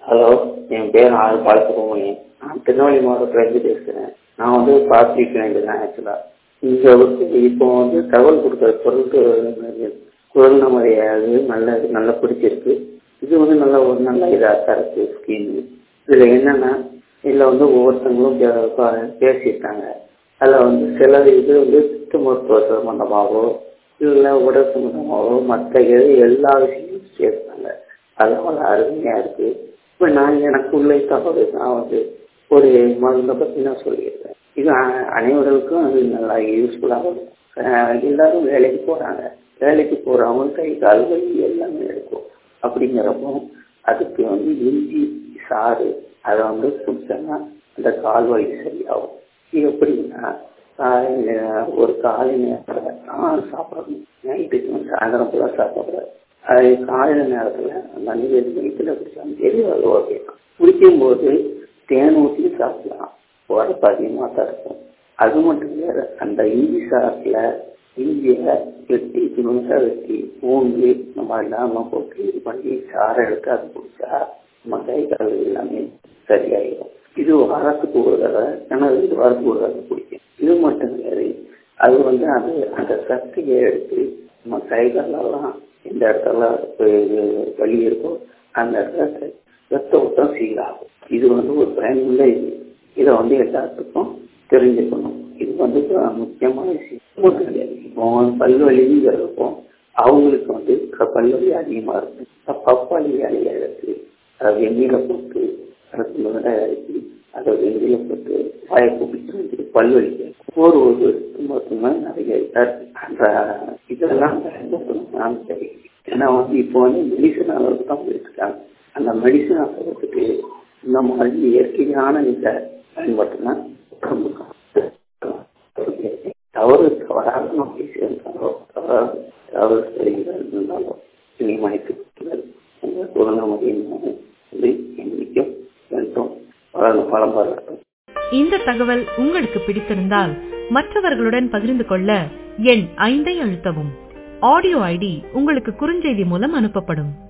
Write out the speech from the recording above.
Hello, என் பேர் பாலசுப்ரமணியன். நான் திருநெல்வேலி மாவட்டத்திலேருந்து பேசுகிறேன். நான் வந்து பார்த்துக்க வேண்டியதான் ஆக்சுவலாக. இங்கே இப்போ தகவல் கொடுக்குற குரல் நமது நல்லா பிடிச்சிருக்கு. இது நல்ல இதாக தான் இருக்குது ஸ்கீம். இதில் என்னென்னா, இதில் ஒவ்வொருத்தங்களும் பேசியிருக்காங்க. அதில் சில இது சித்த மருத்துவ சம்பந்தமாகவோ இல்லை உடல் சம்பந்தமாகவோ மற்ற எல்லா விஷயங்களும் சேர்த்தாங்க. அதனால அருமையாக இருக்குது. இப்போ எனக்கு உள்ள தகவல் நான் ஒரு மருந்தை பற்றி நான் சொல்லியிருக்கேன். இது அனைவருக்கும் அது நல்லா யூஸ்ஃபுல்லாக இருக்கும். எல்லாரும் வேலைக்கு போகிறாங்க. வேலைக்கு போகிறவங்க கை கால் வலி எல்லாமே இருக்கும். அப்படிங்கிறப்போ அதுக்கு இஞ்சி சாறு அதை குடிச்சோன்னா அந்த கால் வலி சரியாகும். இது எப்படின்னா, ஒரு காலை நேரத்தில் சாப்பிடணும். நைட்டுக்கு சாயந்தரம் ஃபுல்லாக சாப்பிடக்கூடாது. அது காலையில் நேரத்தில் அந்த நீர் வயிற்றில் குடிச்சாலும் சரி, அது ஓகே. குடிக்கும்போது தேன் ஊற்றி சாப்பிடலாம். உரப்பு அதிகமாக தான் இருக்கும். அது மட்டும் இல்லை, அந்த இஞ்சி சாப்பில் இஞ்சியை வெட்டி துணுசாக வெட்டி பூண்டு இந்த மாதிரிலாம் நம்ம போட்டு இது பண்ணி சாரை எடுத்து அது குடிச்சா நம்ம கை கால் எல்லாமே சரியாயிடும். இது வாரத்துக்கு ஒரு தடவை, ஆனால் 2 வாரத்துக்கு ஒரு தடவை குடிக்கும். இது மட்டும் கிடையாது, அது அந்த சக்தியை எடுத்து நம்ம கை காலெல்லாம் எந்த இடத்துல வலி இருக்கோ அந்த இடத்துல ரத்த ஓட்டம் சீராகும். இது ஒரு பயனுள்ள இது. இதை எல்லாத்துக்கும் தெரிஞ்சுக்கணும். இது முக்கியமான விஷயம். இப்போ பல்வலிங்கிறப்போ அவங்களுக்கு பல்வலி அதிகமாக இருக்கும். பப்பாளி இலையை எடுத்து அதை வெந்நீரை போட்டு இறக்கி அதை வெந்நீரை போட்டு வாய்ப்பு பிடிச்சி பல்வலிக்கு ஒரு மருத்துவம் நிறைய அந்த இதெல்லாம் பயன்படுத்தணும். சரி, ஏன்னா இப்போ மெடிசன் அளவுக்கு தான் போயிருக்காங்க. அந்த மெடிசன் அளவுக்கு இந்த மாதிரி இயற்கையான இதை பயன்படுத்தினா தவறாக நம்ம பேசியிருந்தாலோ தவறு சரிகள் இருந்தாலோ இனி மனிதர்கள் உங்கள் குழந்தையும் எண்ணிக்கும் வேண்டும். பலம் வரட்டும். இந்த தகவல் உங்களுக்கு பிடித்திருந்தால் மற்றவர்களுடன் பகிர்ந்து கொள்ள எண் 5 அழுத்தவும். ஆடியோ ஐடி உங்களுக்கு குறுஞ்செய்தி மூலம் அனுப்பப்படும்.